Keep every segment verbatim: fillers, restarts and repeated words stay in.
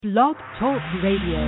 Blog Talk Radio.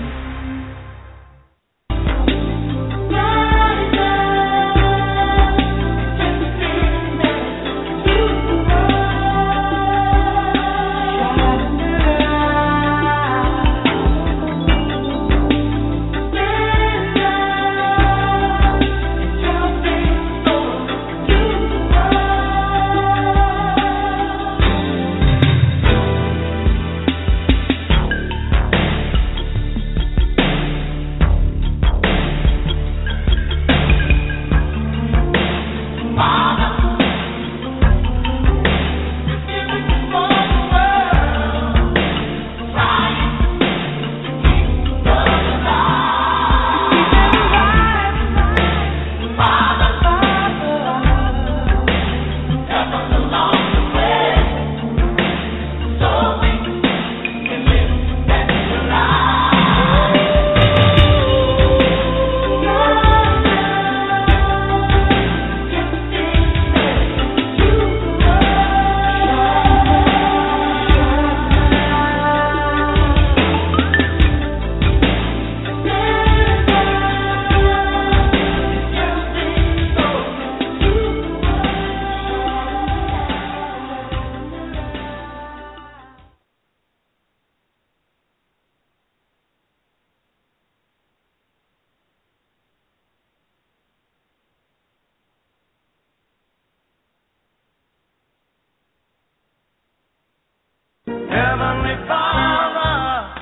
Heavenly Father,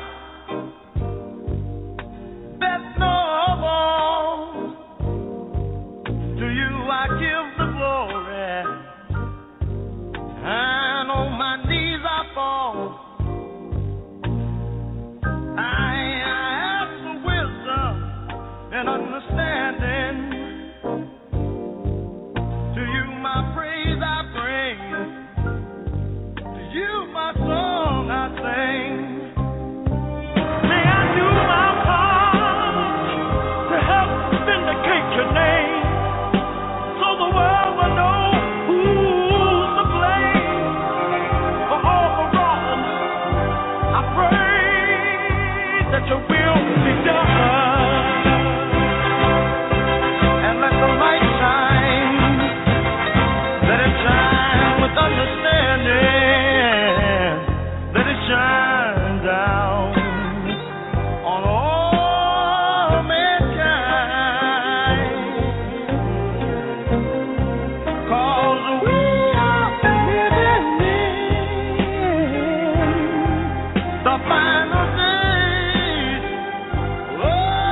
best of all, to you I give the glory, and on my knees I fall. I ask for wisdom and understanding. To you my praise I bring. To you my song I sing. May I do my part to help vindicate your name, so the world will know who's to blame for all the wrong. I pray that your will be done, and let the light shine, let it shine with understanding. Let it shine down on all mankind, 'cause we are living in the final days. Oh,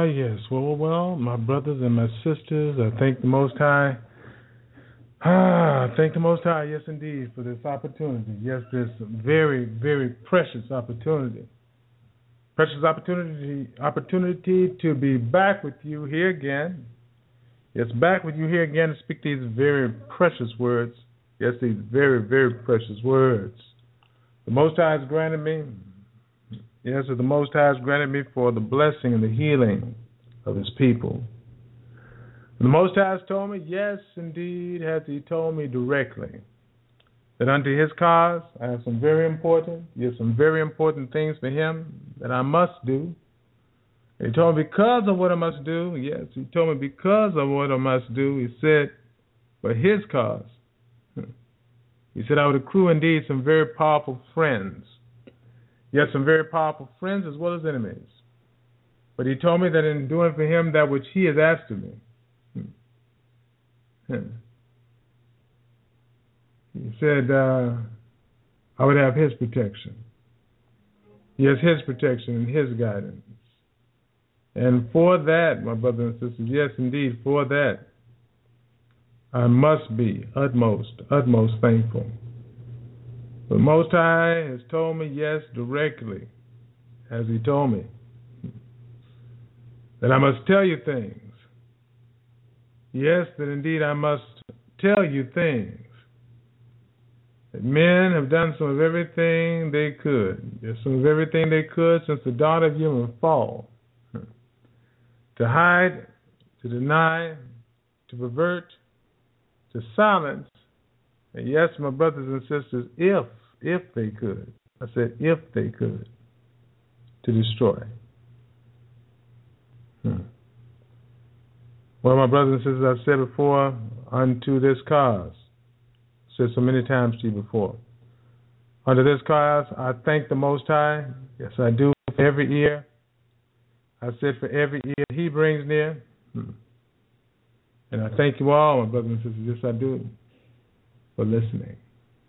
yes. Well, well, well, my brothers and my sisters, I thank the Most High. Ah, thank the Most High, yes, indeed, for this opportunity. Yes, this very, very precious opportunity. Precious opportunity, opportunity to be back with you here again. Yes, back with you here again to speak these very precious words. Yes, these very, very precious words. The Most High has granted me. Yes, the Most High has granted me for the blessing and the healing of His people. The Most High has told me, yes, indeed, has He told me directly, that unto His cause I have some very important, yes, some very important things for Him that I must do. He told me because of what I must do, yes, He told me because of what I must do, He said, for His cause. He said I would accrue indeed some very powerful friends. Yes, some very powerful friends as well as enemies. But He told me that in doing for Him that which He has asked of me, He said uh, I would have His protection. Yes, His protection and His guidance. And for that, my brothers and sisters, yes, indeed, for that, I must be utmost, utmost thankful. The Most High has told me, yes, directly, as He told me, that I must tell you things. Yes, that indeed I must tell you things. That men have done some of everything they could. Yes, some of everything they could since the dawn of human fall. To hide, to deny, to pervert, to silence. And yes, my brothers and sisters, if, if they could, I said if they could, to destroy. Hmm. Well, my brothers and sisters, I've said before, unto this cause, I said so many times to you before, unto this cause, I thank the Most High. Yes, I do, for every ear. I said for every ear He brings near. Hmm. And I thank you all, my brothers and sisters, yes, I do, for listening.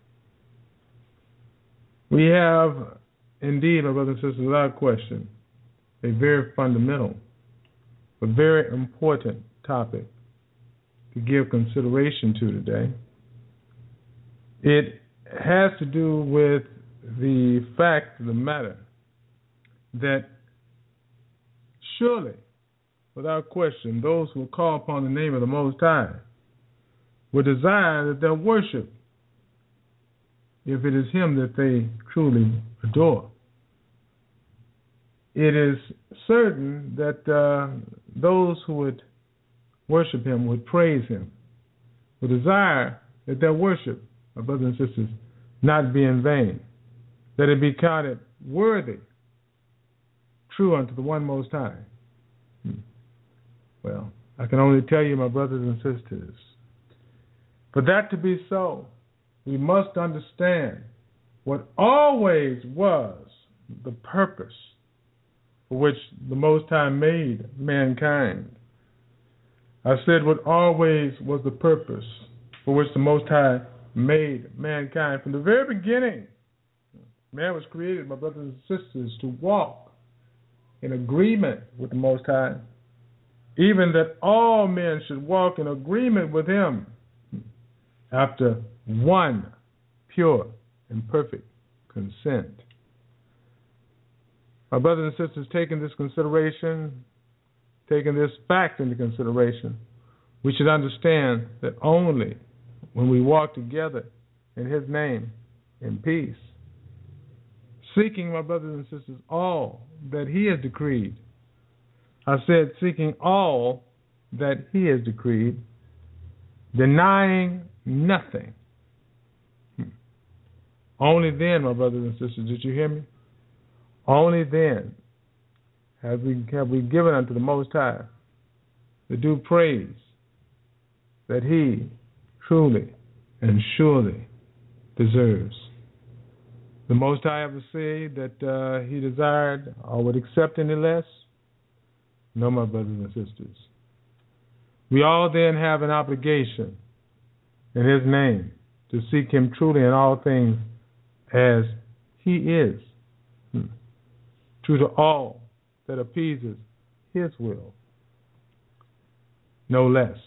We have, indeed, my brothers and sisters, without question, a very fundamental, but very important topic to give consideration to today. It has to do with the fact of the matter that surely, without question, those who call upon the name of the Most High will desire that their worship, if it is Him that they truly adore. It is certain that uh, those who would worship Him would praise Him, would desire that their worship, my brothers and sisters, not be in vain, that it be counted worthy, true unto the one Most High. Hmm. Well, I can only tell you, my brothers and sisters, for that to be so, we must understand what always was the purpose for which the Most High made mankind. I said what always was the purpose for which the Most High made mankind. From the very beginning, man was created, my brothers and sisters, to walk in agreement with the Most High, even that all men should walk in agreement with Him after one pure and perfect consent. My brothers and sisters, taking this consideration, taking this fact into consideration, we should understand that only when we walk together in His name in peace, seeking, my brothers and sisters, all that He has decreed. I said seeking all that He has decreed, denying nothing. Hmm. Only then, my brothers and sisters, did you hear me? Only then have we, have we given unto the Most High the due praise that He truly and surely deserves. The Most High ever say that uh, He desired or would accept any less? No, my brothers and sisters. We all then have an obligation in His name to seek Him truly in all things as He is, hmm. true to all that appeases his will, no less.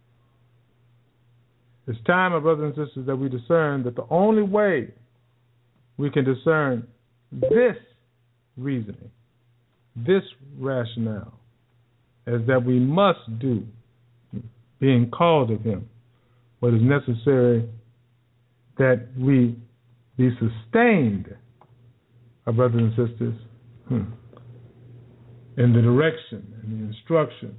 It's time, my brothers and sisters, that we discern that the only way we can discern this reasoning, this rationale, is that we must do, being called of him, what is necessary that we be sustained, our brothers and sisters, hmm, in the direction and the instruction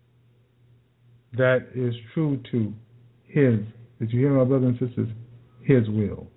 that is true to his, did you hear, my brothers and sisters, his will.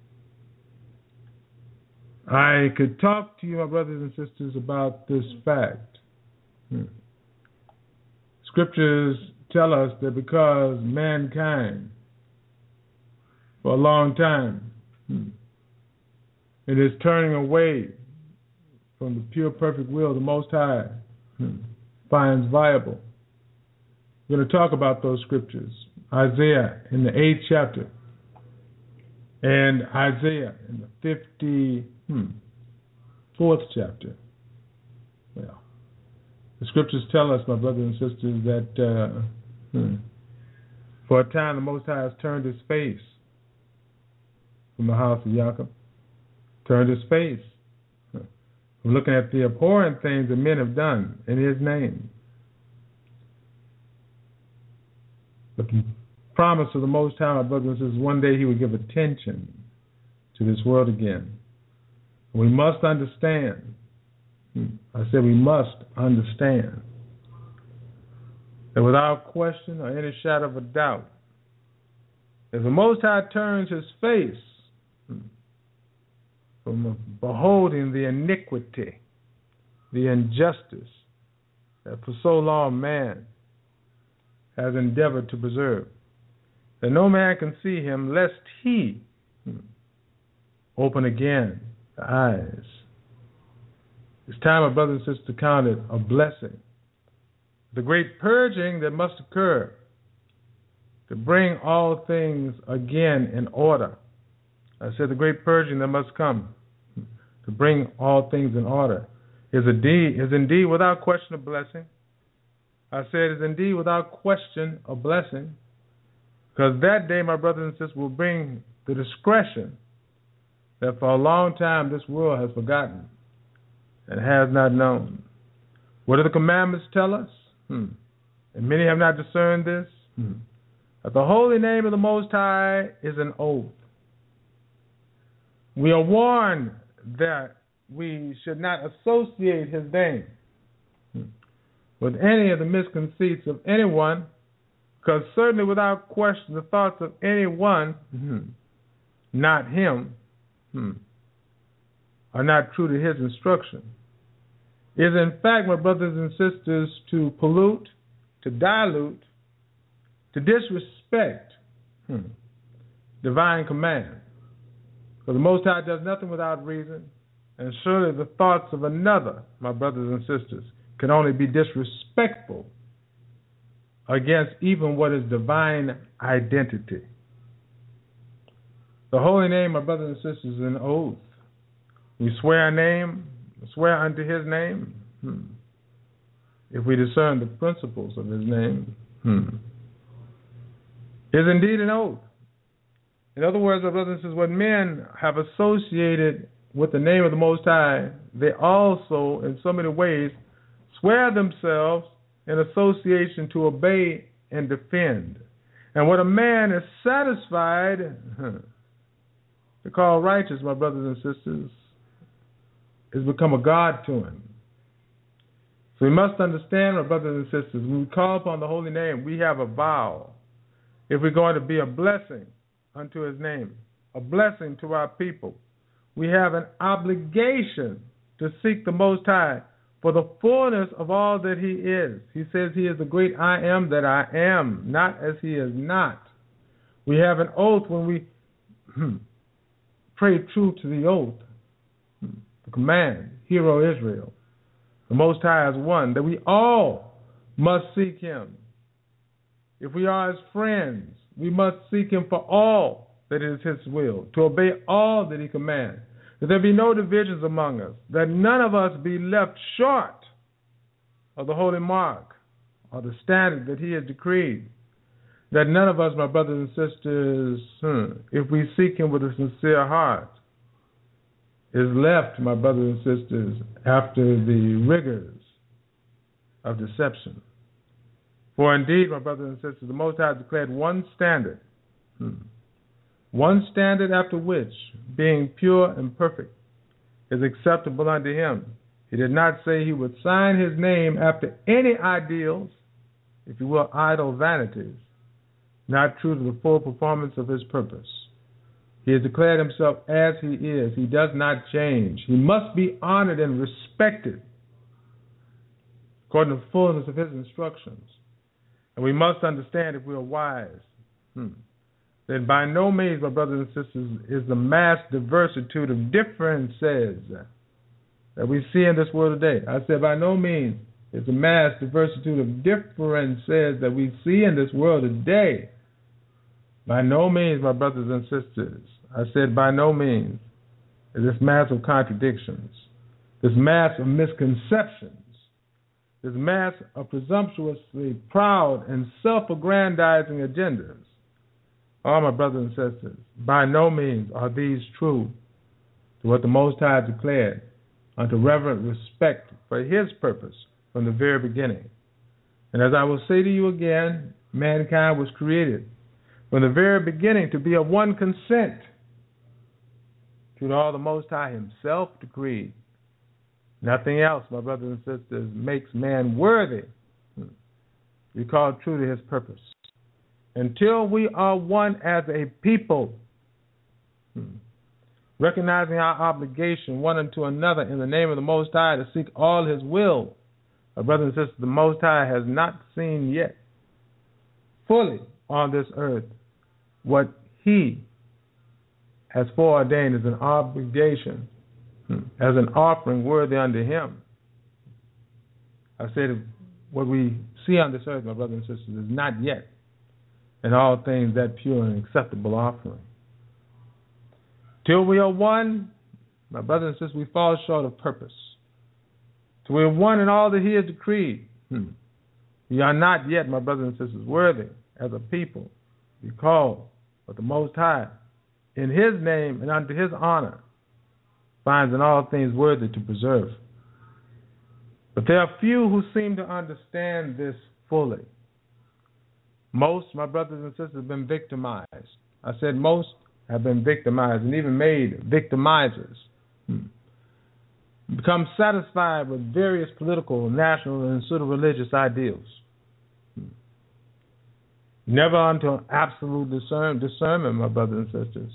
I could talk to you, my brothers and sisters, about this fact. Hmm. Scriptures tell us that because mankind, for a long time, hmm, it is turning away from the pure, perfect will the Most High hmm, finds viable. We're going to talk about those scriptures. Isaiah in the eighth chapter, and Isaiah in the fifty-fourth chapter. Well, the scriptures tell us, my brothers and sisters, that uh, hmm, for a time the Most High has turned his face from the house of Jacob, turned his face from looking at the abhorrent things that men have done in his name. But the promise of the Most High, my brothers and sisters, one day he would give attention to this world again. We must understand, I said we must understand, that without question or any shadow of a doubt, if the Most High turns his face from beholding the iniquity, the injustice that for so long man has endeavored to preserve, that no man can see him lest he open again the eyes. It's time, my brothers and sisters, to count it a blessing. The great purging that must occur to bring all things again in order. I said the great purging that must come to bring all things in order is indeed, is indeed without question a blessing. I said is indeed without question a blessing, because that day, my brothers and sisters, will bring the discretion that for a long time this world has forgotten and has not known. What do the commandments tell us? Hmm. And many have not discerned this. Hmm. That the holy name of the Most High is an oath. We are warned that we should not associate his name hmm. with any of the misconceits of anyone, because certainly without question the thoughts of anyone, hmm, not him, hmm, are not true to his instruction. It is in fact, my brothers and sisters, to pollute, to dilute, to disrespect hmm, divine command. For the Most High does nothing without reason, and surely the thoughts of another, my brothers and sisters, can only be disrespectful against even what is divine identity. The holy name, my brothers and sisters, is an oath. We swear a name, swear unto his name, hmm. if we discern the principles of his name, hmm. is indeed an oath. In other words, my brothers and sisters, when men have associated with the name of the Most High, they also, in so many ways, swear themselves in association to obey and defend. And when a man is satisfied to call righteous, my brothers and sisters, is become a God to him. So we must understand, my brothers and sisters, when we call upon the holy name, we have a vow. If we're going to be a blessing unto his name, a blessing to our people, we have an obligation to seek the Most High for the fullness of all that he is. He says he is the great I am that I am, not as he is not. We have an oath when we pray true to the oath, the command, hear, O Israel, the Most High is one, that we all must seek him. If we are his friends, we must seek him for all that is his will, to obey all that he commands, that there be no divisions among us, that none of us be left short or the holy mark or the standard that he has decreed, that none of us, my brothers and sisters, hmm, if we seek him with a sincere heart, is left, my brothers and sisters, after the rigors of deception. For indeed, my brothers and sisters, the Most High declared one standard, hmm, one standard after which, being pure and perfect, is acceptable unto him. He did not say he would sign his name after any ideals, if you will, idle vanities, not true to the full performance of his purpose. He has declared himself as he is. He does not change. He must be honored and respected according to the fullness of his instructions. And we must understand, if we are wise, hmm, that by no means, my brothers and sisters, is the mass diversity of differences that we see in this world today. I said by no means is the mass diversity of differences that we see in this world today. By no means, my brothers and sisters, I said by no means is this mass of contradictions, this mass of misconceptions, this mass of presumptuously proud and self-aggrandizing agendas. All my brothers and sisters, by no means are these true to what the Most High declared unto reverent respect for his purpose from the very beginning. And as I will say to you again, mankind was created from the very beginning to be of one consent to all the Most High himself decreed. Nothing else, my brothers and sisters, makes man worthy to be called true to his purpose. Until we are one as a people, recognizing our obligation one unto another in the name of the Most High to seek all his will, my brothers and sisters, the Most High has not seen yet fully on this earth what he has foreordained as an obligation, as an offering worthy unto him. I said what we see on this earth, my brothers and sisters, is not yet in all things that pure and acceptable offering. Till we are one, my brothers and sisters, we fall short of purpose. Till we are one in all that he has decreed, hmm. we are not yet, my brothers and sisters, worthy as a people to be called, but the Most High, in his name and unto his honor, finds in all things worthy to preserve. But there are few who seem to understand this fully. Most, my brothers and sisters, have been victimized. I said most have been victimized and even made victimizers. Hmm. Become satisfied with various political, national, and pseudo-religious ideals. Hmm. Never unto absolute discern, discernment, my brothers and sisters.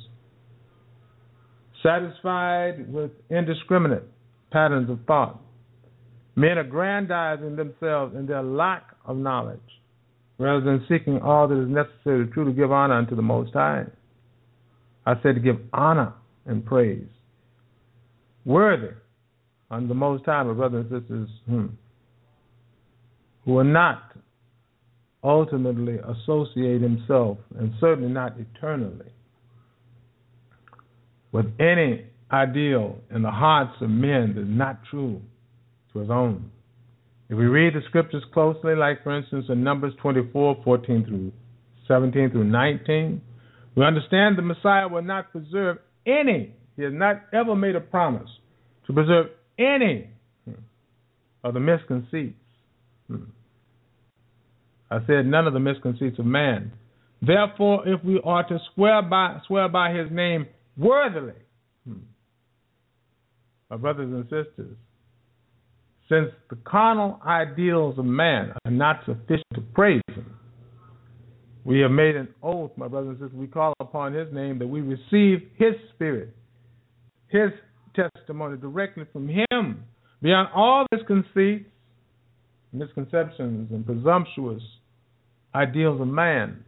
Satisfied with indiscriminate patterns of thought. Men aggrandizing themselves in their lack of knowledge, rather than seeking all that is necessary to truly give honor unto the Most High. I said to give honor and praise, worthy unto the Most High, my brothers and sisters, hmm, who will not ultimately associate himself, and certainly not eternally, with any ideal in the hearts of men that is not true to his own. If we read the scriptures closely, like for instance in Numbers twenty-four, fourteen through seventeen through nineteen, we understand the Messiah will not preserve any, he has not ever made a promise to preserve any of the misconceits. I said none of the misconceits of man. Therefore, if we are to swear by, swear by his name worthily, my brothers and sisters, since the carnal ideals of man are not sufficient to praise him, we have made an oath, my brothers and sisters, we call upon his name that we receive his spirit, his testimony directly from him, beyond all misconceits, misconceptions, and presumptuous ideals of man.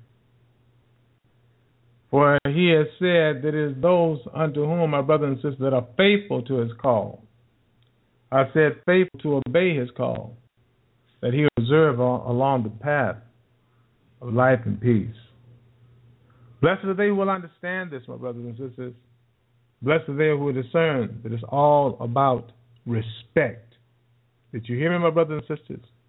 For he has said that it is those unto whom, my brothers and sisters, that are faithful to his call. I said faithful to obey his call, that he will preserve along the path of life and peace. Blessed are they who will understand this, my brothers and sisters. Blessed are they who will discern that it's all about respect. Did you hear me, my brothers and sisters?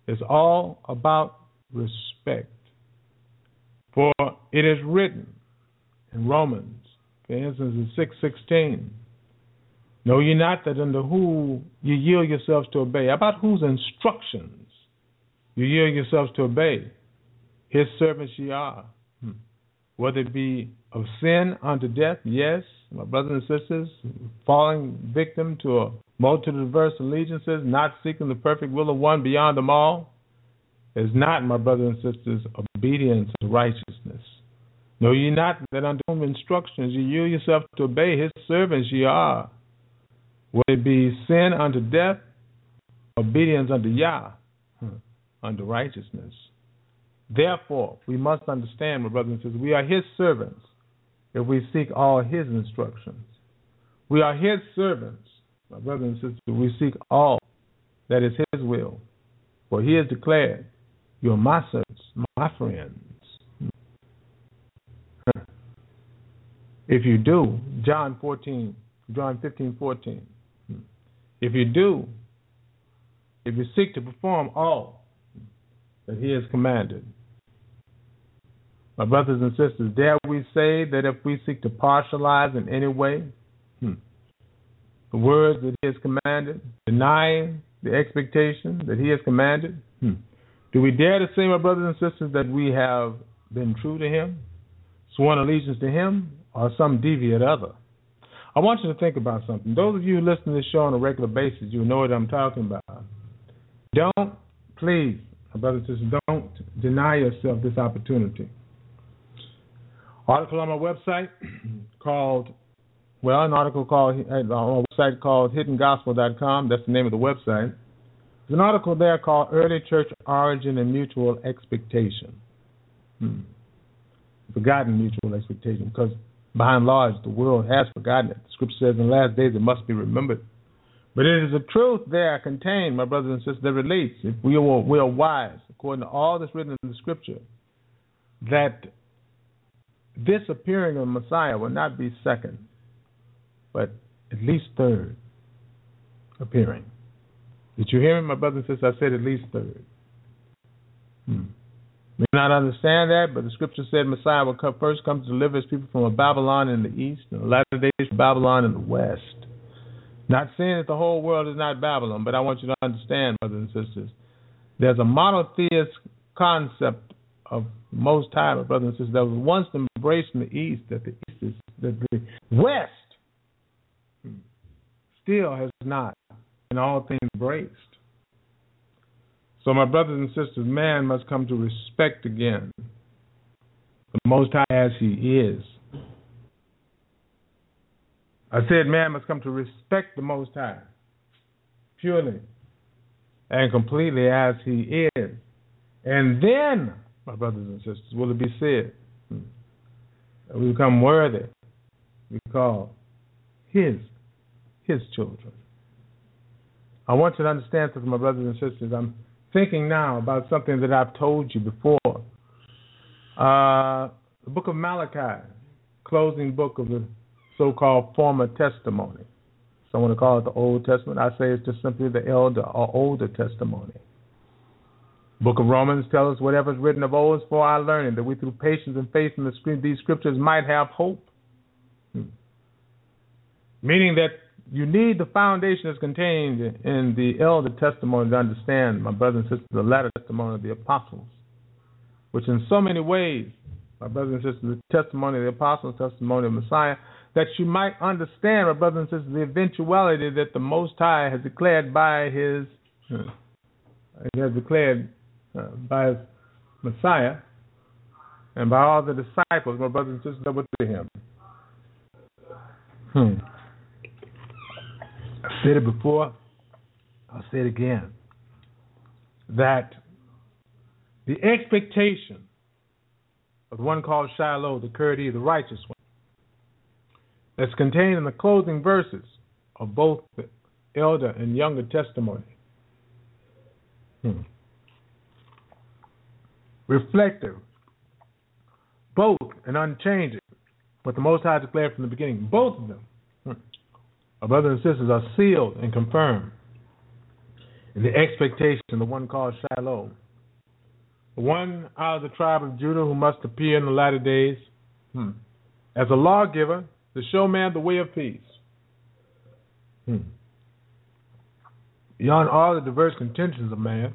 It's all about respect. For it is written in Romans, for instance, in six sixteen, know ye not that unto who you yield yourselves to obey? About whose instructions you yield yourselves to obey? His servants ye are. Hmm. Whether it be of sin unto death, yes, my brothers and sisters, falling victim to a multitude of diverse allegiances, not seeking the perfect will of one beyond them all, is not, my brothers and sisters, obedience to righteousness. Know ye not that unto whom instructions ye yield yourself to obey, his servants ye are. Whether it be sin unto death, obedience unto Yah, hmm, unto righteousness. Therefore, we must understand, my brothers and sisters, we are his servants if we seek all his instructions. We are his servants, my brothers and sisters, if we seek all that is his will. For he has declared, you are my servants, my friends. If you do, John fourteen, John fifteen, fourteen. If you do, if you seek to perform all that he has commanded. My brothers and sisters, dare we say that if we seek to partialize in any way hmm, the words that he has commanded, denying the expectation that he has commanded, hmm, do we dare to say, my brothers and sisters, that we have been true to him, sworn allegiance to him, or some deviant other? I want you to think about something. Those of you who listen to this show on a regular basis, you know what I'm talking about. Don't, please, my brothers and sisters, don't deny yourself this opportunity. Article on my website called, well, an article called on my website called hidden gospel dot com. That's the name of the website. There's an article there called Early Church Origin and Mutual Expectation. Hmm. Forgotten mutual expectation, because by and large the world has forgotten it. The scripture says in the last days it must be remembered. But it is a truth there contained, my brothers and sisters, that relates, if we are, we are wise, according to all that's written in the scripture, that this appearing of Messiah will not be second, but at least third appearing. Did you hear me, my brothers and sisters? I said at least third. Hmm. We may not understand that, but the scripture said Messiah will come, first come to deliver his people from a Babylon in the east, and the latter days from Babylon in the west. Not saying that the whole world is not Babylon, but I want you to understand, brothers and sisters, there's a monotheist concept of Most High, my brothers and sisters, that was once embraced in the east, that the east is, that the west still has not in all things embraced. So, my brothers and sisters, man must come to respect again the Most High as he is. I said man must come to respect the Most High purely and completely as he is. And then, my brothers and sisters, will it be said that we become worthy, we call his, his children. I want you to understand something, my brothers and sisters. I'm thinking now about something that I've told you before. Uh, the book of Malachi, closing book of the so-called former testimony. Some want to call it the Old Testament. I say it's just simply the elder or older testimony. Book of Romans tells us whatever is written of old is for our learning, that we through patience and faith in the, these scriptures might have hope. Hmm. Meaning that you need the foundation that's contained in the elder testimony to understand, my brothers and sisters, the latter testimony of the apostles, which in so many ways, my brothers and sisters, the testimony of the apostles, testimony of Messiah, that you might understand, my brothers and sisters, the eventuality that the Most High has declared by his, uh, he has declared uh, by his Messiah and by all the disciples, my brothers and sisters, that were to him. Hmm. I said it before, I'll say it again, that the expectation of the one called Shiloh, the Kurdi, the righteous one, that's contained in the closing verses of both the elder and younger testimony, hmm. reflective, both and unchanging, what the Most High declared from the beginning, both of them, hmm. our brothers and sisters, are sealed and confirmed and the expectation, the one called Shiloh, the one out of the tribe of Judah who must appear in the latter days hmm, as a lawgiver to show man the way of peace. Hmm. Beyond all the diverse contentions of man,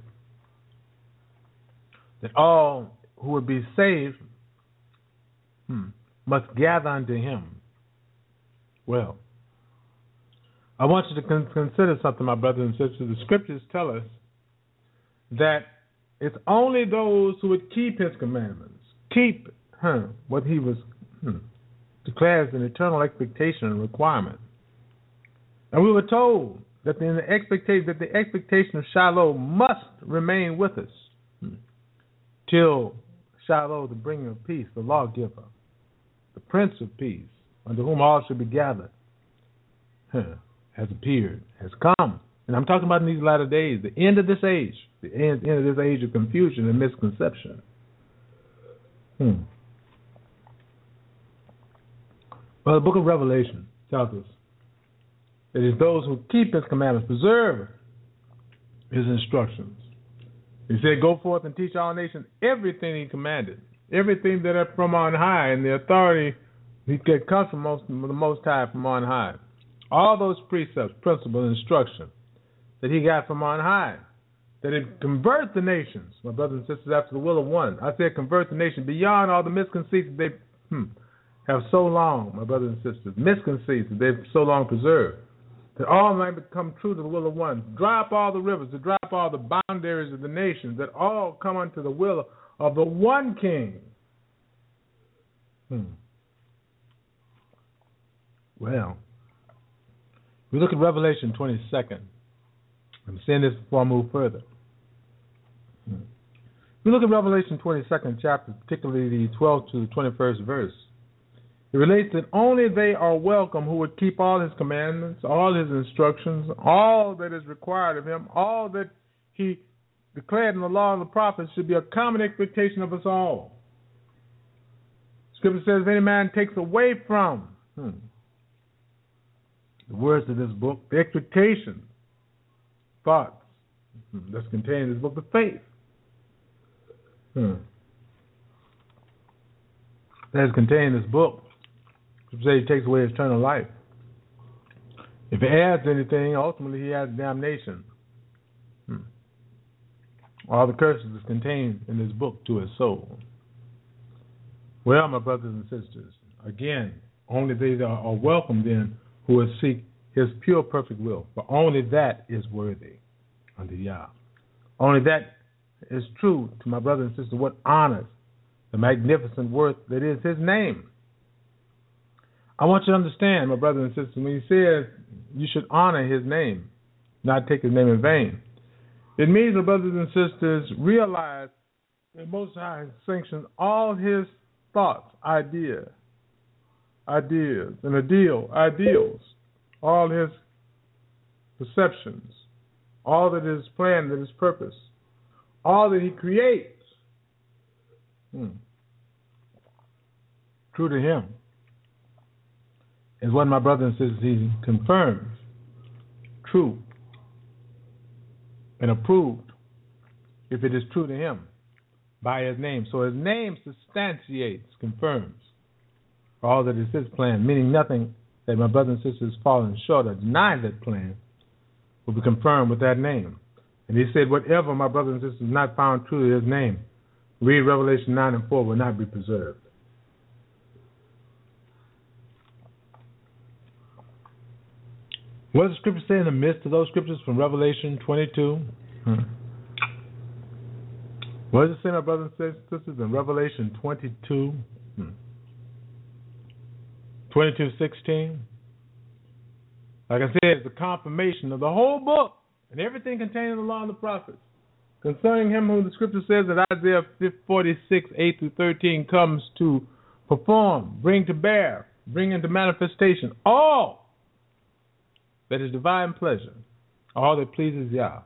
that all who would be saved hmm, must gather unto him. Well, I want you to con- consider something, my brothers and sisters. The scriptures tell us that it's only those who would keep his commandments, keep huh, what he was hmm, declares an eternal expectation and requirement. And we were told that the expectation that the expectation of Shiloh must remain with us hmm, till Shiloh, the bringer of peace, the lawgiver, the Prince of Peace, unto whom all should be gathered, huh, has appeared, has come. And I'm talking about in these latter days, the end of this age, the end, end of this age of confusion and misconception. Hmm. Well, the book of Revelation tells us that it's those who keep his commandments, preserve his instructions. He said, go forth and teach all nations everything he commanded, everything that are from on high, and the authority that comes from most, the Most High from on high. All those precepts, principles, instruction that he got from on high, that it convert the nations, my brothers and sisters, after the will of one. I said convert the nation beyond all the misconceits that they hmm, have so long, my brothers and sisters, misconceits that they've so long preserved, that all might become true to the will of one. Drop all the rivers, to drop all the boundaries of the nations, that all come unto the will of the one King. Hmm. Well, we look at Revelation twenty-second. I'm saying this before I move further. Hmm. We look at Revelation twenty-second chapter, particularly the twelfth to the twenty-first verse. It relates that only they are welcome who would keep all his commandments, all his instructions, all that is required of him, all that he declared in the law and the prophets should be a common expectation of us all. Scripture says, if any man takes away from hmm, the words of this book, the expectations, thoughts hmm, that's contained in this book of faith, hmm, that is contained in this book, say he takes away his eternal life. If he adds anything, ultimately he adds damnation. Hmm. All the curses is contained in this book to his soul. Well, my brothers and sisters, again, only they are, are welcome then who will seek his pure, perfect will. For only that is worthy unto Yah. Only that is true to my brothers and sisters, what honors the magnificent worth that is his name. I want you to understand, my brothers and sisters, when he says you should honor his name, not take his name in vain, it means, my brothers and sisters, realize that Most High sanctions all his thoughts, ideas, ideas, and ideal, ideals, all his perceptions, all that is planned, that is purpose, all that he creates, hmm, true to him, is what my brother and sisters, he confirms true and approved if it is true to him by his name. So his name substantiates, confirms all that is his plan, meaning nothing that my brothers and sisters fallen short or deny that plan will be confirmed with that name. And he said, whatever, my brothers and sisters, not found true to his name, read Revelation nine and four, will not be preserved. What does the scripture say in the midst of those scriptures from Revelation twenty-two? Hmm. What does it say, my brothers and sisters, in Revelation twenty-two? Hmm. twenty-two sixteen? Like I said, it's a confirmation of the whole book and everything contained in the law and the prophets concerning him whom the scripture says that Isaiah forty-six, eight through thirteen comes to perform, bring to bear, bring into manifestation all that is divine pleasure, all that pleases Yah.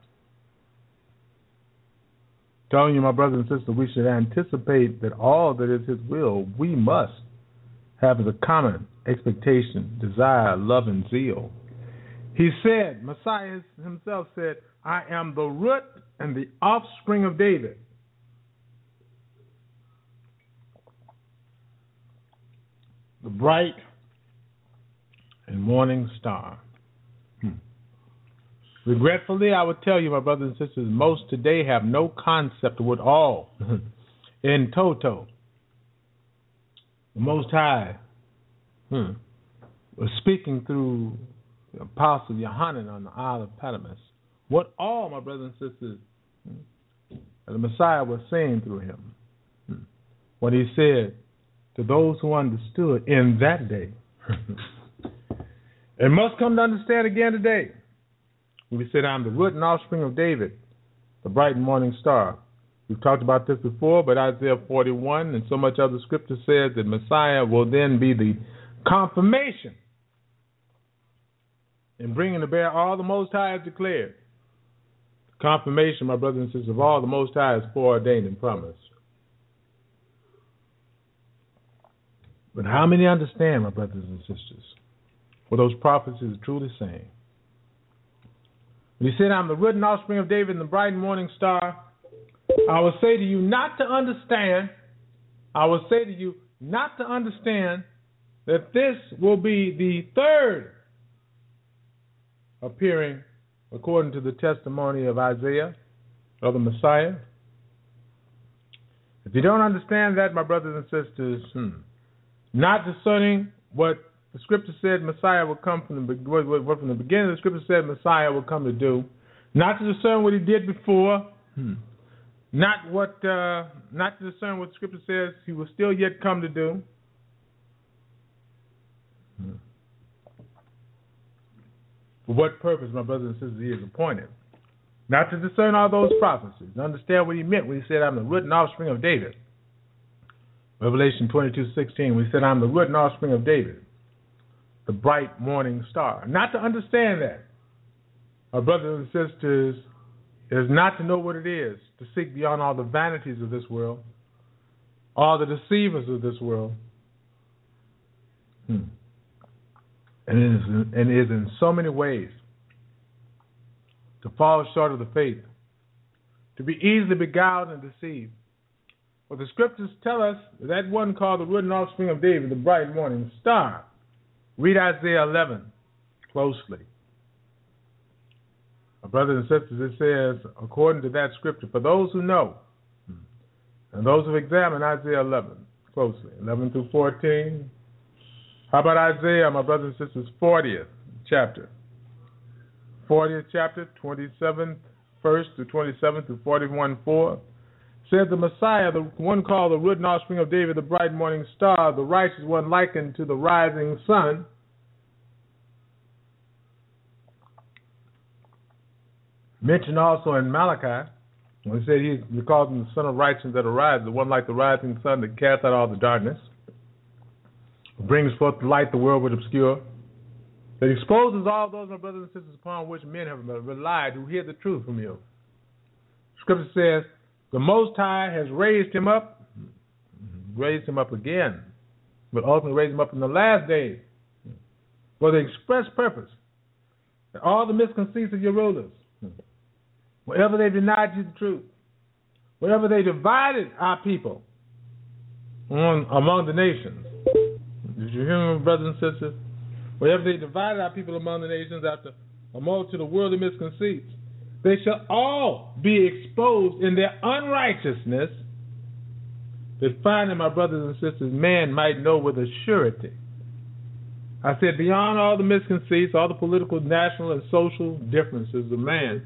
Telling you, my brothers and sisters, we should anticipate that all that is his will, we must have as a common expectation, desire, love, and zeal. He said, Messiah himself said, I am the root and the offspring of David. The bright and morning star. Hmm. Regretfully, I would tell you, my brothers and sisters, most today have no concept of what all in toto the Most High hmm, was speaking through the Apostle Yohanan on the Isle of Patmos. What all, my brothers and sisters, hmm, the Messiah was saying through him. Hmm. What he said to those who understood in that day. It must come to understand again today. We said, I'm the root and offspring of David, the bright morning star. We've talked about this before, but Isaiah forty-one and so much other scripture says that Messiah will then be the confirmation in bringing to bear all the Most High has declared. Confirmation, my brothers and sisters, of all the Most High is foreordained and promised. But how many understand, my brothers and sisters, what those prophecies are truly saying? When he said, I'm the root and offspring of David and the bright morning star, I will say to you not to understand, I will say to you not to understand that this will be the third appearing according to the testimony of Isaiah, of the Messiah. If you don't understand that, my brothers and sisters, hmm, not discerning what the scripture said Messiah will come from the, what from the beginning of the scripture said Messiah will come to do, not to discern what he did before, hmm, not what, uh, not to discern what the scripture says he will still yet come to do. Hmm. For what purpose, my brothers and sisters, he is appointed? Not to discern all those prophecies, to understand what he meant when he said, I'm the root and offspring of David. Revelation twenty-two sixteen, when he said, I'm the root and offspring of David, the bright morning star. Not to understand that, our brothers and sisters, is not to know what it is, to seek beyond all the vanities of this world, all the deceivers of this world, hmm. and, it is, and it is in so many ways to fall short of the faith, to be easily beguiled and deceived. But the scriptures tell us that one called the root and offspring of David, the bright morning star. Read Isaiah eleven closely. My brothers and sisters, it says, according to that scripture, for those who know, and those who examine Isaiah eleven closely, eleven through fourteen. How about Isaiah, my brothers and sisters, fortieth chapter? fortieth chapter, twenty-seventh verse to twenty-seventh to forty-one four. Said the Messiah, the one called the root and offspring of David, the bright morning star, the righteous one likened to the rising sun. Mentioned also in Malachi, when he said he, he called him the son of righteousness that arises, the one like the rising sun that casts out all the darkness, brings forth the light the world would obscure, that exposes all those, my brothers and sisters, upon which men have relied, who hear the truth from you. Scripture says, the Most High has raised him up, raised him up again, but ultimately raised him up in the last days for the express purpose that all the misconceits of your rulers, wherever they denied you the truth, wherever they divided our people on, among the nations, did you hear me, brothers and sisters? Wherever they divided our people among the nations after a multitude of worldly misconceits, they shall all be exposed in their unrighteousness, that finding, my brothers and sisters, man might know with a surety. I said, beyond all the misconceits, all the political, national, and social differences of man,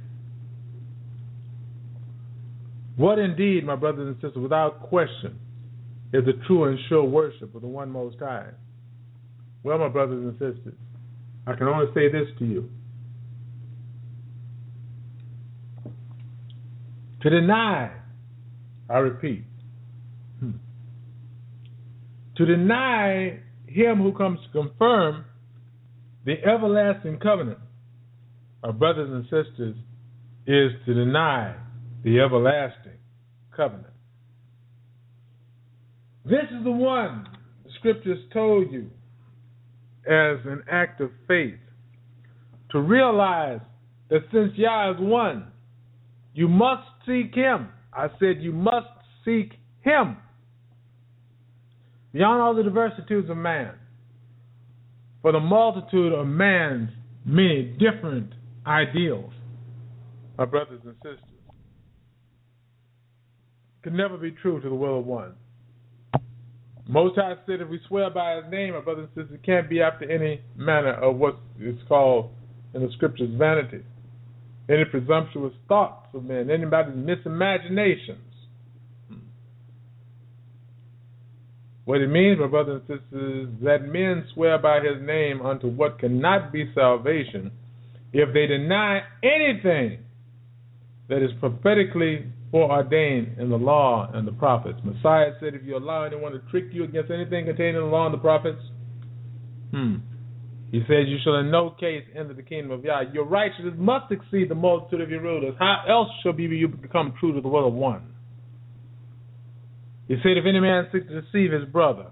what indeed, my brothers and sisters, without question, is the true and sure worship of the one Most High? Well, my brothers and sisters, I can only say this to you. To deny, I repeat, hmm, to deny him who comes to confirm the everlasting covenant, our brothers and sisters, is to deny the everlasting covenant. This is the one the scriptures told you as an act of faith, to realize that since Yah is one, You must seek him. I said you must seek him. Beyond all the diversities of man, for the multitude of man's many different ideals, my brothers and sisters, can never be true to the will of one. Most High said if we swear by his name, my brothers and sisters, it can't be after any manner of what is called in the scriptures vanity, any presumptuous thoughts of men, anybody's misimaginations. What it means, my brothers and sisters, is that men swear by his name unto what cannot be salvation if they deny anything that is prophetically foreordained in the law and the prophets. Messiah said, if you allow anyone to trick you against anything contained in the law and the prophets, hmm, he says, you shall in no case enter the kingdom of Yah. Your righteousness must exceed the multitude of your rulers. How else shall you become true to the will of one? He said, if any man seeks to deceive his brother,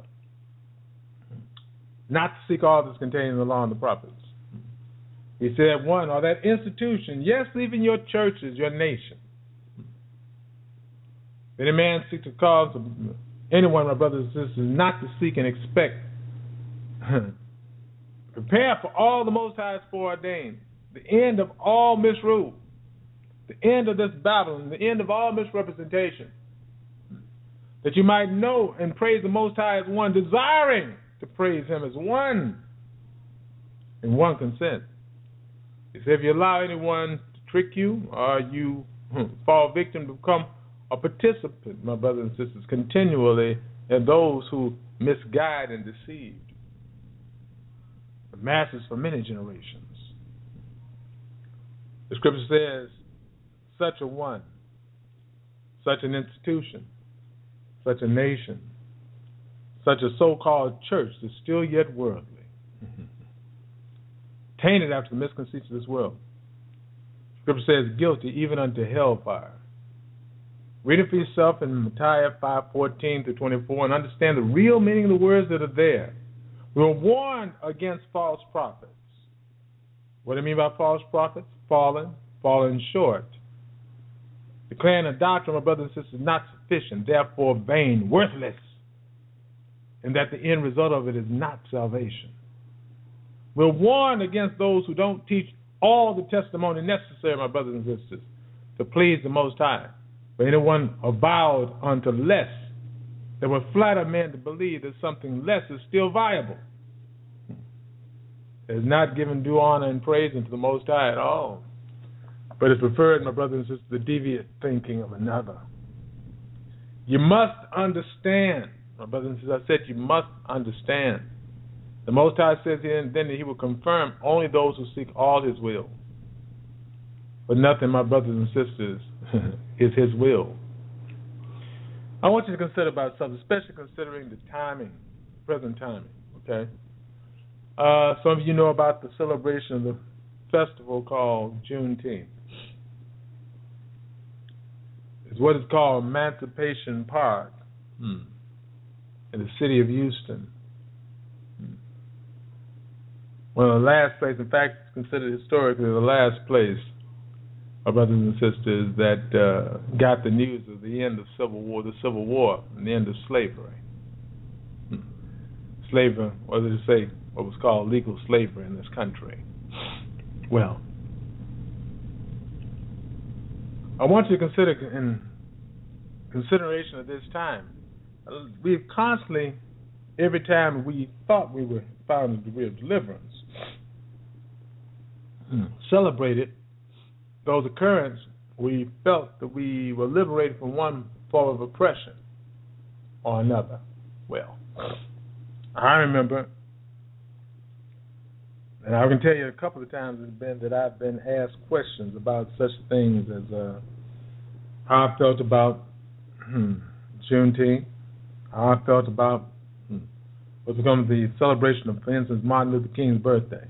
not to seek all that's contained in the law and the prophets. He said, one, or that institution, yes, even your churches, your nation. If any man seeks to cause anyone, my brothers and sisters, not to seek and expect, prepare for all the Most High has foreordained, the end of all misrule, the end of this Babylon, the end of all misrepresentation, that you might know and praise the Most High as one, desiring to praise him as one, in one consent. He said, if you allow anyone to trick you, or you fall victim to become a participant, my brothers and sisters, continually in those who misguide and deceive the masses for many generations. The scripture says, such a one, such an institution, such a nation, such a so-called church is still yet worldly, mm-hmm. tainted after the misconceits of this world. Scripture says guilty even unto hellfire. Read it for yourself in Matthew five fourteen through twenty-four and understand the real meaning of the words that are there. We were warned against false prophets. What do I mean by false prophets? Fallen, fallen short. Declaring a doctrine, my brothers and sisters, not sufficient, therefore vain, worthless, and that the end result of it is not salvation. We're warned against those who don't teach all the testimony necessary, my brothers and sisters, to please the Most High. For anyone avowed unto less, that would flatter men to believe that something less is still viable, it is not given due honor and praise unto the Most High at all, but is preferred, my brothers and sisters, the deviant thinking of another. You must understand, my brothers and sisters, I said you must understand. The Most High says then that he will confirm only those who seek all his will. But nothing, my brothers and sisters, is his will. I want you to consider about something, especially considering the timing, present timing, okay? Uh, some of you know about the celebration of the festival called Juneteenth. It's what is called Emancipation Park hmm. in the city of Houston. Hmm. One of the last places, in fact, it's considered historically the last place, our brothers and sisters, that uh, got the news of the end of Civil War, the Civil War, and the end of slavery. Hmm. Slavery, what did it say, what was called legal slavery in this country. Well, I want you to consider, in consideration of this time, we've constantly, every time we thought we were found a degree of deliverance, celebrated those occurrences. We felt that we were liberated from one form of oppression or another. Well, I remember, and I can tell you a couple of times it's been that I've been asked questions about such things as uh, how I felt about hmm, Juneteenth, how I felt about hmm, what's become the celebration of, for instance, Martin Luther King's birthday.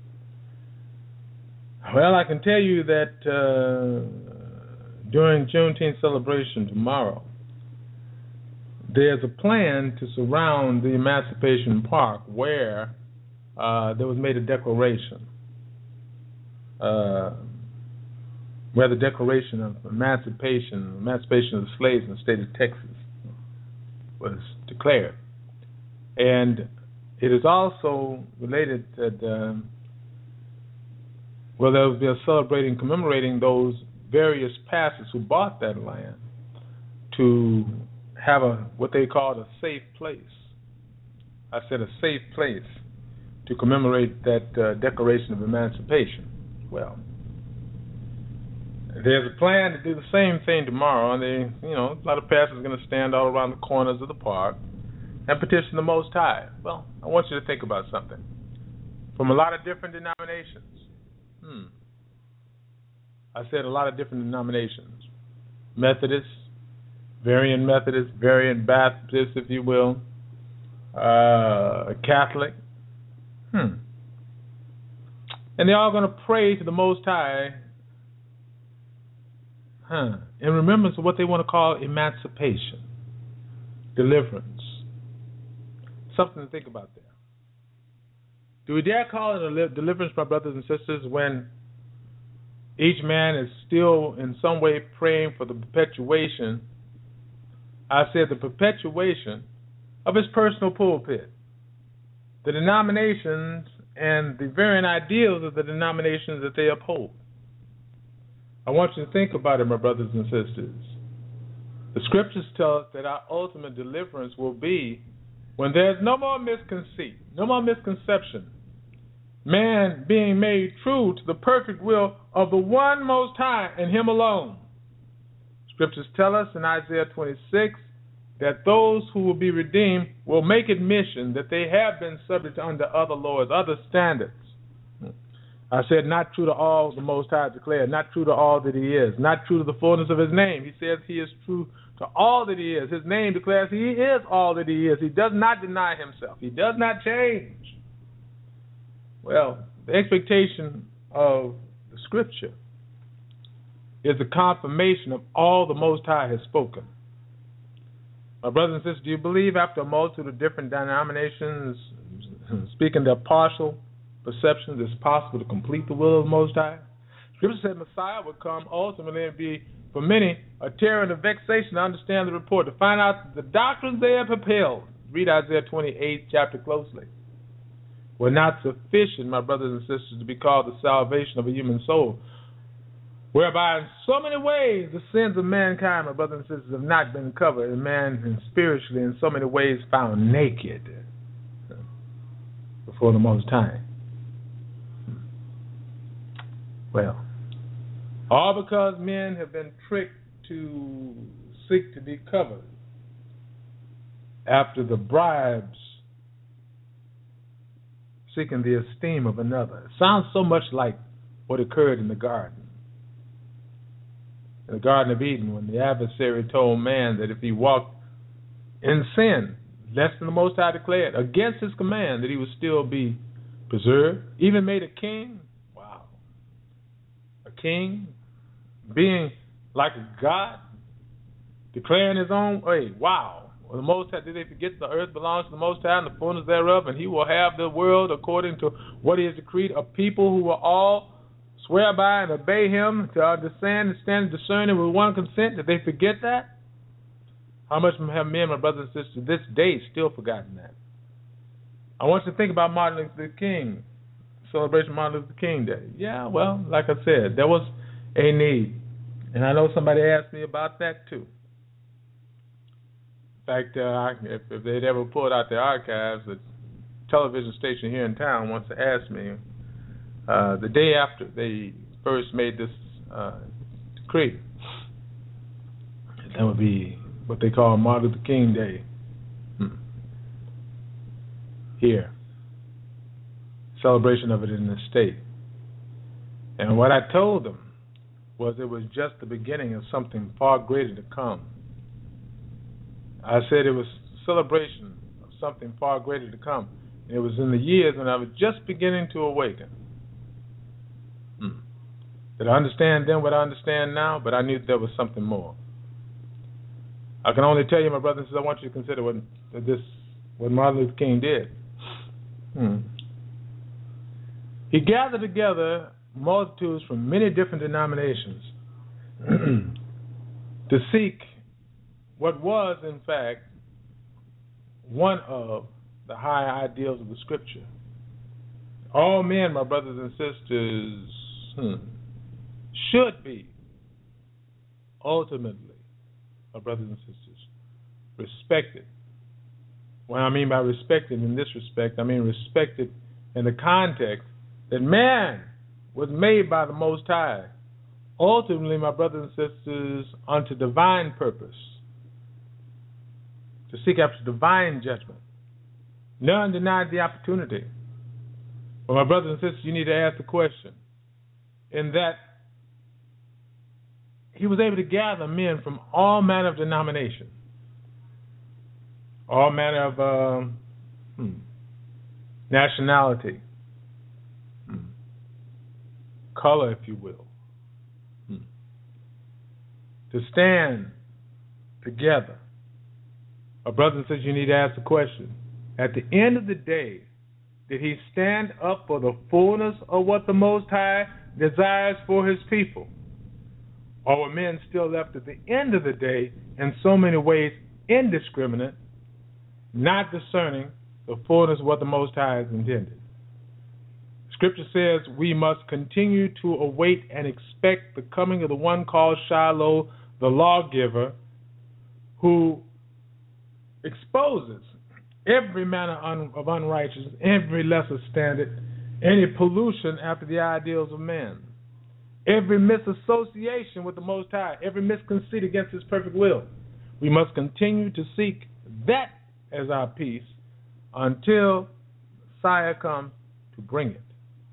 Well, I can tell you that uh, during Juneteenth celebration tomorrow, there's a plan to surround the Emancipation Park where uh, there was made a declaration uh, where the Declaration of Emancipation, Emancipation of the Slaves in the state of Texas was declared. And it is also related that, um, well, there will be a celebrating, commemorating those various pastors who bought that land to have a what they called a safe place. I said a safe place to commemorate that uh, Declaration of Emancipation. Well, there's a plan to do the same thing tomorrow, and they, you know, a lot of pastors are going to stand all around the corners of the park and petition the Most High. Well, I want you to think about something. From a lot of different denominations. Hmm. I said a lot of different denominations. Methodists, Variant Methodists, Variant Baptists, if you will, uh, Catholic. Hmm. And they're all going to pray to the Most High, huh, in remembrance of what they want to call emancipation, deliverance. Something to think about there. Do we dare call it a deliverance, my brothers and sisters, when each man is still in some way praying for the perpetuation, I said the perpetuation of his personal pulpit, the denominations and the varying ideals of the denominations that they uphold? I want you to think about it, my brothers and sisters. The scriptures tell us that our ultimate deliverance will be when there's no more misconceit, no more misconception, man being made true to the perfect will of the one Most High and Him alone. Scriptures tell us in Isaiah twenty-six that those who will be redeemed will make admission that they have been subject unto other lords, other standards. I said, not true to all the Most High declared, not true to all that He is, not true to the fullness of His name. He says He is true to all that He is. His name declares He is all that He is. He does not deny Himself. He does not change. Well, the expectation of the Scripture is the confirmation of all the Most High has spoken. My brothers and sisters, do you believe after a multitude of different denominations, speaking their partial perceptions, it's possible to complete the will of the Most High? Scripture said Messiah would come ultimately and be, for many, a terror and a vexation to understand the report, to find out the doctrines they have propelled. Read Isaiah twenty-eight chapter closely. Were not sufficient, my brothers and sisters, to be called the salvation of a human soul, whereby in so many ways the sins of mankind, my brothers and sisters, have not been covered, and man and spiritually in so many ways found naked before the Most High. Well, all because men have been tricked to seek to be covered after the bribes, seeking the esteem of another. It sounds so much like what occurred in the garden. In the Garden of Eden, when the adversary told man that if he walked in sin, less than the Most High declared, against His command, that he would still be preserved, even made a king. Wow. A king, being like a God, declaring His own way. Wow. Well, the Most High, did they forget the earth belongs to the Most High and the fullness thereof, and He will have the world according to what He has decreed, a people who will all swear by and obey Him, to understand and stand discerning with one consent? Did they forget that? How much have men, my brothers and sisters, this day still forgotten that? I want you to think about Martin Luther King, celebration of Martin Luther King Day. Yeah, well, like I said, there was a need. And I know somebody asked me about that too. In fact, uh, if, if they'd ever pulled out the archives, the television station here in town wants to ask me, Uh, the day after they first made this uh, decree, that would be what they call Martin Luther King Day hmm. here. Celebration of it in the state. And what I told them was it was just the beginning of something far greater to come. I said it was a celebration of something far greater to come. And it was in the years when I was just beginning to awaken. Did I understand then what I understand now? But I knew there was something more. I can only tell you, my brothers and sisters, I want you to consider what this, what Martin Luther King did. Hmm. He gathered together multitudes from many different denominations to seek what was, in fact, one of the high ideals of the Scripture. All men, my brothers and sisters, hmm, should be ultimately, my brothers and sisters, respected. What I mean by respected in this respect, I mean respected in the context that man was made by the Most High, ultimately, my brothers and sisters, unto divine purpose, to seek after divine judgment. None denied the opportunity. But my brothers and sisters, you need to ask the question, in that he was able to gather men from all manner of denomination, all manner of um, hmm, nationality, hmm, color, if you will, hmm, to stand together. My brothers and sisters, you need to ask the question, at the end of the day, did he stand up for the fullness of what the Most High desires for his people? Or were men still left at the end of the day, in so many ways indiscriminate, not discerning the fullness of what the Most High has intended? Scripture says we must continue to await and expect the coming of the one called Shiloh, the lawgiver, who exposes every manner of unrighteousness, every lesser standard, any pollution after the ideals of men, every misassociation with the Most High, every misconceit against his perfect will. We must continue to seek that as our peace until Messiah comes to bring it.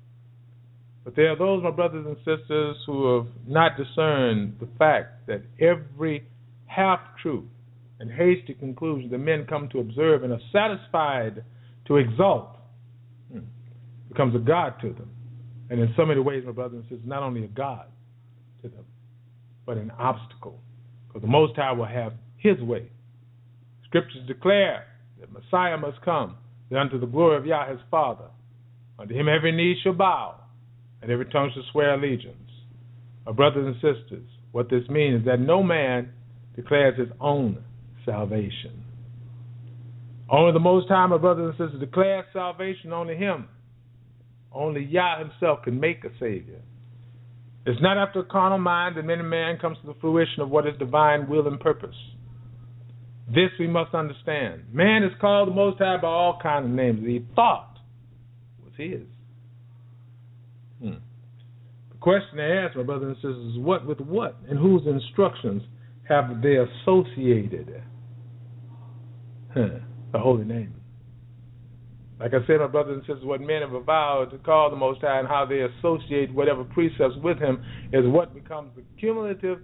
But there are those, my brothers and sisters, who have not discerned the fact that every half-truth and hasty conclusion that men come to observe and are satisfied to exalt becomes a God to them. And in so many ways, my brothers and sisters, not only a God to them, but an obstacle. Because the Most High will have his way. Scriptures declare that Messiah must come, that unto the glory of Yah his Father, unto him every knee shall bow, and every tongue shall swear allegiance. My brothers and sisters, what this means is that no man declares his own salvation. Only the Most High, my brothers and sisters, declares salvation. Only him, only Yah himself can make a Savior. It's not after a carnal mind that many man comes to the fruition of what is divine will and purpose. This we must understand. Man is called the Most High by all kinds of names that he thought was his. Hmm. The question they ask, my brothers and sisters, is what with what and whose instructions have they associated huh, the holy name? Like I said, my brothers and sisters, what men have vowed to call the Most High and how they associate whatever precepts with him is what becomes the cumulative,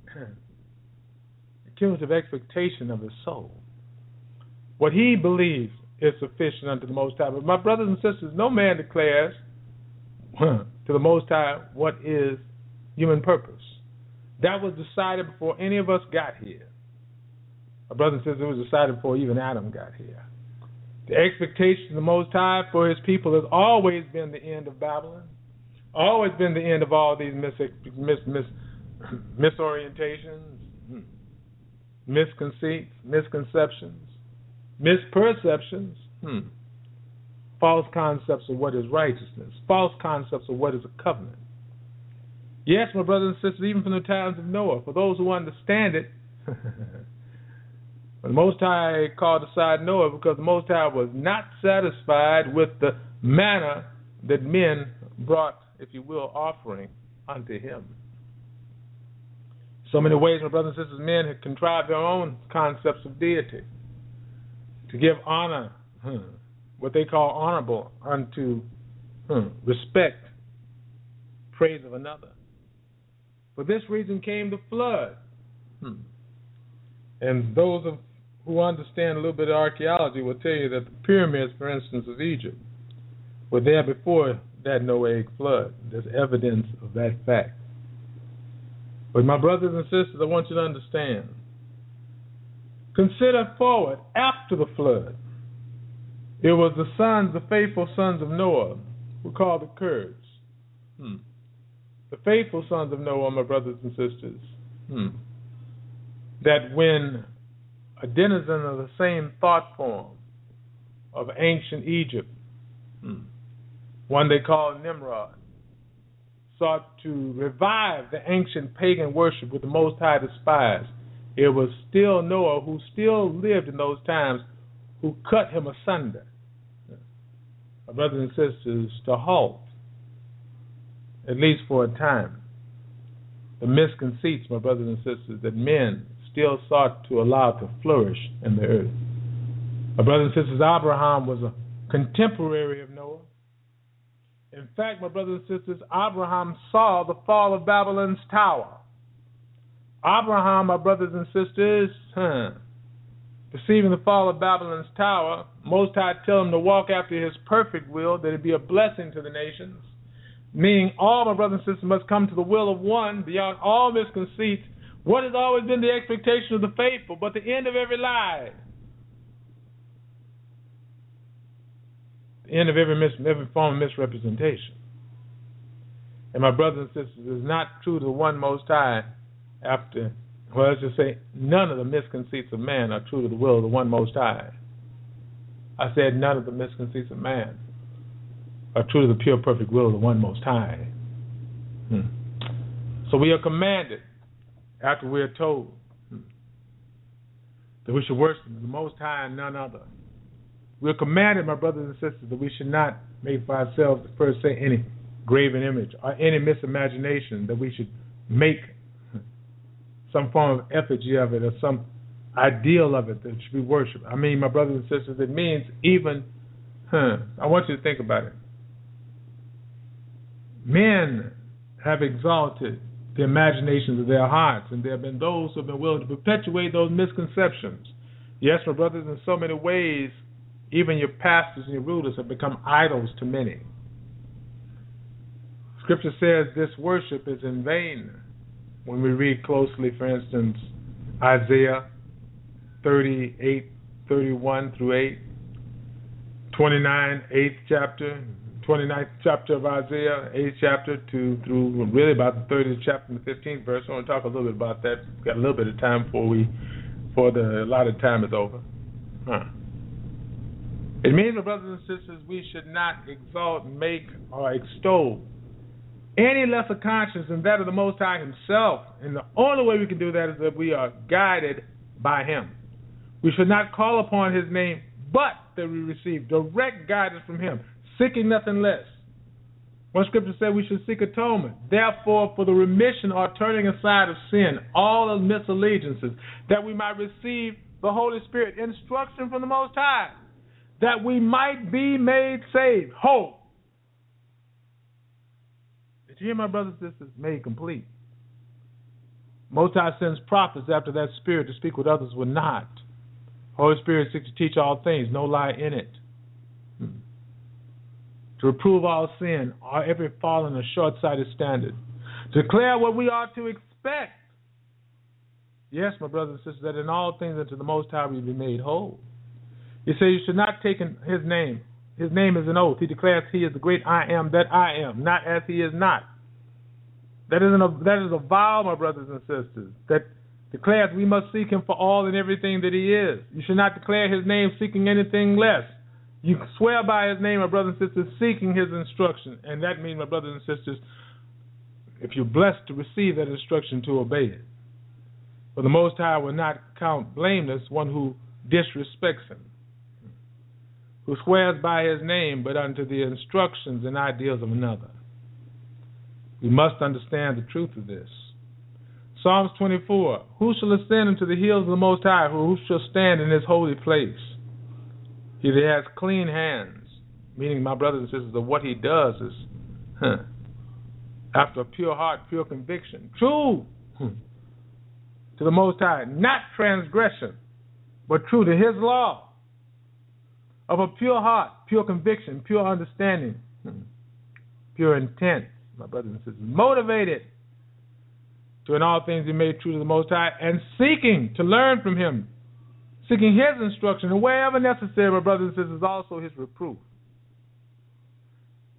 the cumulative expectation of his soul. What he believes is sufficient unto the Most High. But my brothers and sisters, no man declares to the Most High what is human purpose. That was decided before any of us got here. My brothers and sisters, it was decided before even Adam got here. The expectation of the Most High for his people has always been the end of Babylon, always been the end of all these mis- mis- mis- misorientations, misconceits, misconceptions, misperceptions, hmm. false concepts of what is righteousness, false concepts of what is a covenant. Yes, my brothers and sisters, even from the times of Noah, for those who understand it, the Most High called aside Noah because the Most High was not satisfied with the manner that men brought, if you will, offering unto him. So many ways, my brothers and sisters, men have contrived their own concepts of deity to give honor, hmm, what they call honorable, unto hmm, respect, praise of another. For this reason came the flood. Hmm. And those of, who understand a little bit of archaeology will tell you that the pyramids, for instance, of Egypt, were there before that Noahic flood. There's evidence of that fact. But my brothers and sisters, I want you to understand. Consider forward after the flood. It was the sons, the faithful sons of Noah, who called the Kurds. Hmm. the faithful sons of Noah, my brothers and sisters, hmm, that when a denizen of the same thought form of ancient Egypt, hmm, one they called Nimrod, sought to revive the ancient pagan worship with the Most High despised, it was still Noah, who still lived in those times, who cut him asunder. My brothers and sisters, to halt, at least for a time, the misconceits, my brothers and sisters, that men still sought to allow to flourish in the earth. My brothers and sisters, Abraham was a contemporary of Noah. In fact, my brothers and sisters, Abraham saw the fall of Babylon's tower. Abraham, my brothers and sisters, huh, perceiving the fall of Babylon's tower, Most High tell him to walk after his perfect will, that it be a blessing to the nations. Meaning all my brothers and sisters must come to the will of one, beyond all misconceits. What has always been the expectation of the faithful, but the end of every lie? The end of every mis- every form of misrepresentation. And my brothers and sisters, is not true to the one Most High after, well, let's just say, none of the misconceits of man are true to the will of the one Most High. I said none of the misconceits of man are true to the pure, perfect will of the one Most High. Hmm. So we are commanded, after we are told, hmm, that we should worship the Most High and none other. We are commanded, my brothers and sisters, that we should not make for ourselves, per se, any graven image or any misimagination, that we should make some form of effigy of it or some ideal of it that should be worshipped. I mean, my brothers and sisters, it means even, huh, I want you to think about it. Men have exalted the imaginations of their hearts, and there have been those who have been willing to perpetuate those misconceptions. Yes, my brothers, in so many ways, even your pastors and your rulers have become idols to many. Scripture says this worship is in vain. When we read closely, for instance, Isaiah thirty-eight, thirty-one through eight, twenty-nine, eighth chapter, twenty-ninth chapter of Isaiah, eighth chapter, to through really about the thirtieth chapter and the fifteenth verse. I want to talk a little bit about that. We've got a little bit of time before we, before the allotted time is over. Huh. It means, my brothers and sisters, we should not exalt, make, or extol any lesser conscience than that of the Most High Himself. And the only way we can do that is that we are guided by Him. We should not call upon His name, but that we receive direct guidance from Him, seeking nothing less. One scripture said we should seek atonement. Therefore, for the remission or turning aside of sin, all of misallegiances, that we might receive the Holy Spirit, instruction from the Most High, that we might be made saved, whole. Did you hear, my brothers and sisters? Made complete. Most High sends prophets after that Spirit to speak what others would not. Holy Spirit seeks to teach all things, no lie in it. Hmm. To reprove all sin, or every fallen or short-sighted standard. To declare what we ought to expect. Yes, my brothers and sisters, that in all things unto the Most High we be made whole. He says you should not take His name. His name is an oath. He declares He is the great I am that I am, not as He is not. That is, an, that is a vow, my brothers and sisters, that declares we must seek Him for all and everything that He is. You should not declare His name seeking anything less. You swear by His name, my brothers and sisters, seeking His instruction. And that means, my brothers and sisters, if you're blessed to receive that instruction, to obey it. For the Most High will not count blameless one who disrespects Him, who swears by His name, but unto the instructions and ideals of another. We must understand the truth of this. Psalms twenty-four, who shall ascend into the hills of the Most High, who shall stand in His holy place? He that has clean hands, meaning, my brothers and sisters, that what he does is, huh, after a pure heart, pure conviction, true hmm, to the Most High, not transgression, but true to His law. Of a pure heart, pure conviction, pure understanding, pure intent, my brothers and sisters, motivated to in all things be made true to the Most High, and seeking to learn from Him, seeking His instruction, and wherever necessary, my brothers and sisters, also His reproof.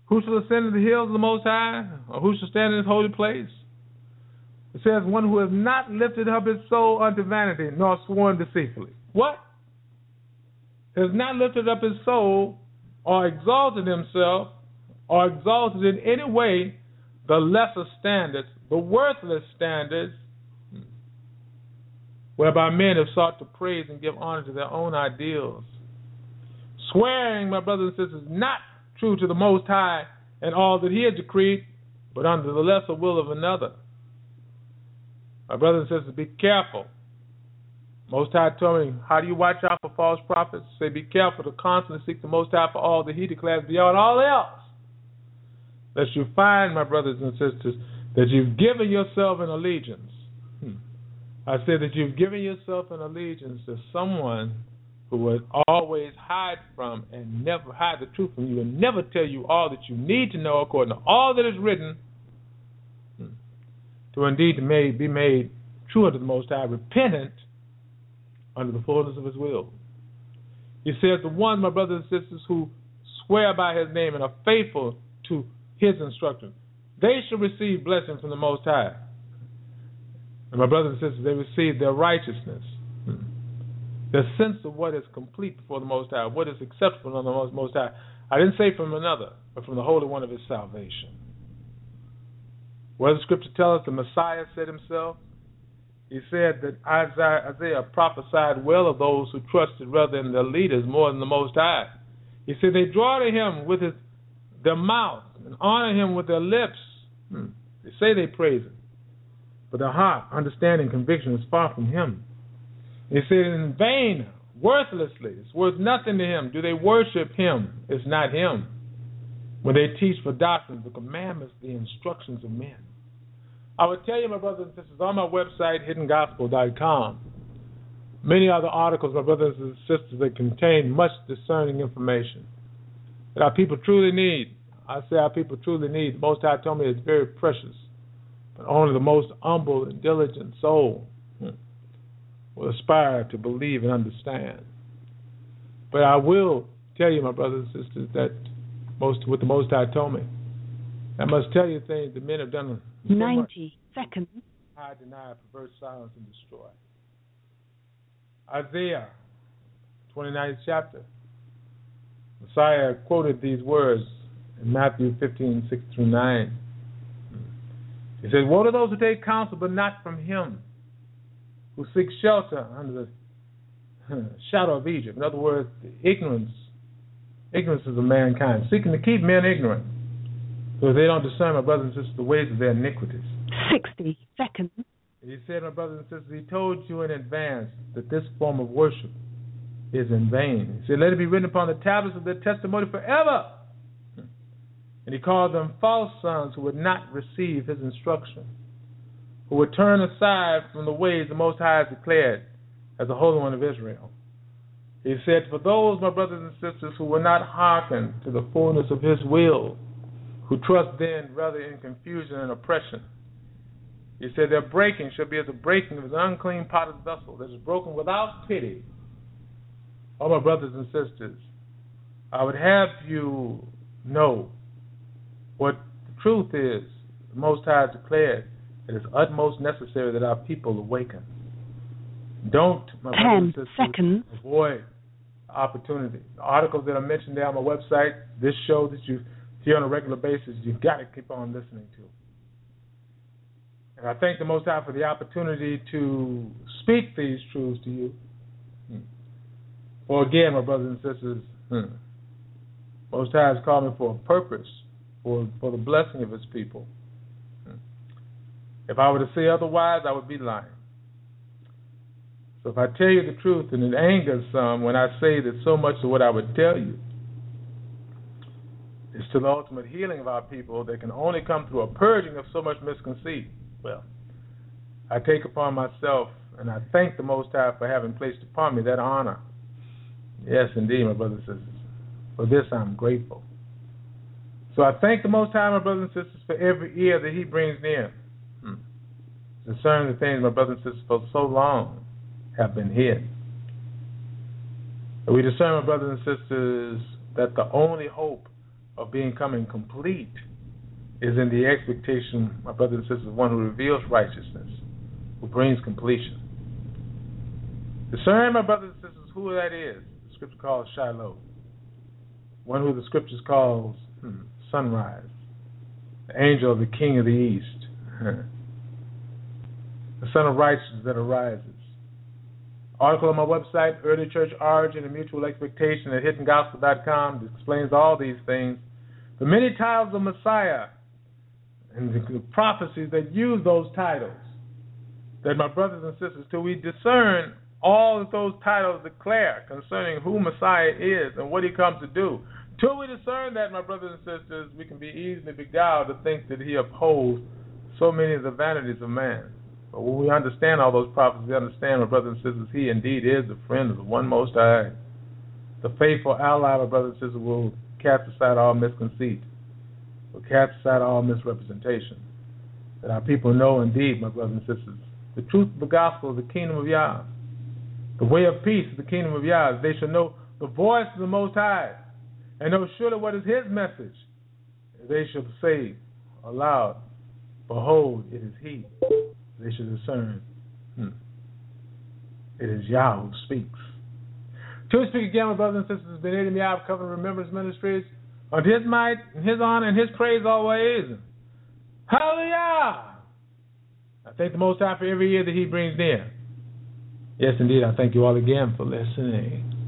Who shall ascend to the hills of the Most High? Or who shall stand in his holy place? It says, one who has not lifted up his soul unto vanity, nor sworn deceitfully. What? Has not lifted up his soul, or exalted himself, or exalted in any way the lesser standards, the worthless standards, whereby men have sought to praise and give honor to their own ideals. Swearing, my brothers and sisters, not true to the Most High and all that he had decreed, but under the lesser will of another. My brothers and sisters, be careful. Most High told me, how do you watch out for false prophets? Say, be careful to constantly seek the Most High for all that he declares beyond all else. Lest you find, my brothers and sisters, that you've given yourself an allegiance. Hmm. I said that you've given yourself an allegiance to someone who would always hide from and never hide the truth from you and never tell you all that you need to know according to all that is written, hmm, to indeed be made true unto the Most High, repentant under the fullness of his will. He says, the one, my brothers and sisters, who swear by his name and are faithful to his instruction, they shall receive blessing from the Most High. And my brothers and sisters, they receive their righteousness, hmm, their sense of what is complete before the Most High, what is acceptable on the Most, Most High. I didn't say from another, but from the Holy One of his salvation. What does the Scripture tell us? The Messiah said himself. He said that Isaiah, Isaiah prophesied well of those who trusted rather in their leaders more than the Most High. He said they draw to him with his, their mouth and honor him with their lips. Hmm. They say they praise him, but their heart, understanding, conviction is far from him. He said, in vain, worthlessly, it's worth nothing to him. Do they worship him? It's not him. When they teach for doctrines, the commandments, the instructions of men. I would tell you, my brothers and sisters, on my website, hidden gospel dot com, many other articles, my brothers and sisters, that contain much discerning information that our people truly need. I say our people truly need. The Most High told me it's very precious, but only the most humble and diligent soul will aspire to believe and understand. But I will tell you, my brothers and sisters, that most what the Most High told me. I must tell you things that men have done so ninety much. seconds. I deny, pervert, silence, and destroy. Isaiah, twenty-ninth chapter. Messiah quoted these words in Matthew fifteen, six through nine. He says, woe to those who take counsel, but not from him, who seek shelter under the shadow of Egypt. In other words, the ignorance, ignorance of mankind, seeking to keep men ignorant, so they don't discern, my brothers and sisters, the ways of their iniquities. sixty seconds. He said, my brothers and sisters, he told you in advance that this form of worship is in vain. He said, let it be written upon the tablets of their testimony forever. And he called them false sons who would not receive his instruction, who would turn aside from the ways the Most High has declared as the Holy One of Israel. He said, for those, my brothers and sisters, who will not hearken to the fullness of his will, who trust then rather in confusion and oppression, he said, their breaking shall be as the breaking of an unclean potter's vessel that is broken without pity. Oh, my brothers and sisters, I would have you know what the truth is. The Most High has declared it is utmost necessary that our people awaken. Don't, my brothers and sisters, seconds. avoid the opportunity. The articles that are mentioned there on my website, this show that you hear on a regular basis, you've got to keep on listening to. And I thank the Most High for the opportunity to speak these truths to you. Hmm. For again, my brothers and sisters, hmm, Most High has called me for a purpose, for, for the blessing of his people. Hmm. If I were to say otherwise, I would be lying. So if I tell you the truth, and it angers some when I say that so much of what I would tell you is to the ultimate healing of our people that can only come through a purging of so much misconceit, well, I take upon myself, and I thank the Most High for having placed upon me that honor. Yes, indeed, my brothers and sisters. For this I'm grateful. So I thank the Most High, my brothers and sisters, for every ear that he brings near. Hmm. Concerning the things, my brothers and sisters, for so long have been hid. And we discern, my brothers and sisters, that the only hope of becoming complete is in the expectation, my brothers and sisters, of one who reveals righteousness, who brings completion. Discern, my brothers and sisters, who that is. The scripture calls Shiloh. One who the scriptures calls hmm, sunrise. The angel of the king of the east. The son of righteousness that arises. Article on my website, Early Church Origin and Mutual Expectation at hidden gospel dot com explains all these things. The many titles of Messiah and the prophecies that use those titles, that my brothers and sisters, till we discern all that those titles declare concerning who Messiah is and what he comes to do, till we discern that, my brothers and sisters, we can be easily beguiled to think that he upholds so many of the vanities of man. But when we understand all those prophecies, we understand, my brothers and sisters, he indeed is the friend of the one Most High. The faithful ally, my brothers and sisters, will cast aside all misconceit, will cast aside all misrepresentation. That our people know indeed, my brothers and sisters, the truth of the gospel of the kingdom of Yah, the way of peace of the kingdom of Yah. They shall know the voice of the Most High, and know surely what is his message. They shall say aloud, behold, it is he. They shall discern, hmm, it is Yah who speaks. To speak again, my brothers and sisters, B'nai Yah of Covenant Remembrance Ministries, on his might, and his honor, and his praise always. Hallelujah! I thank the Most High for every year that he brings near. Yes, indeed, I thank you all again for listening.